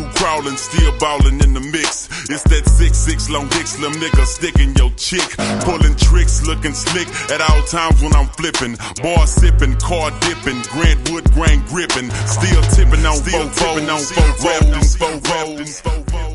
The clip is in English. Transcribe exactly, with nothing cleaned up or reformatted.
crew crawling, still ballin' in the mix. It's that six six long dick slim nigga sticking your chick. Pulling tricks, looking slick at all times when I'm flipping. Bar sipping, car dipping, Grant Wood grain gripping. Still tipping on four fours, rapping four fours.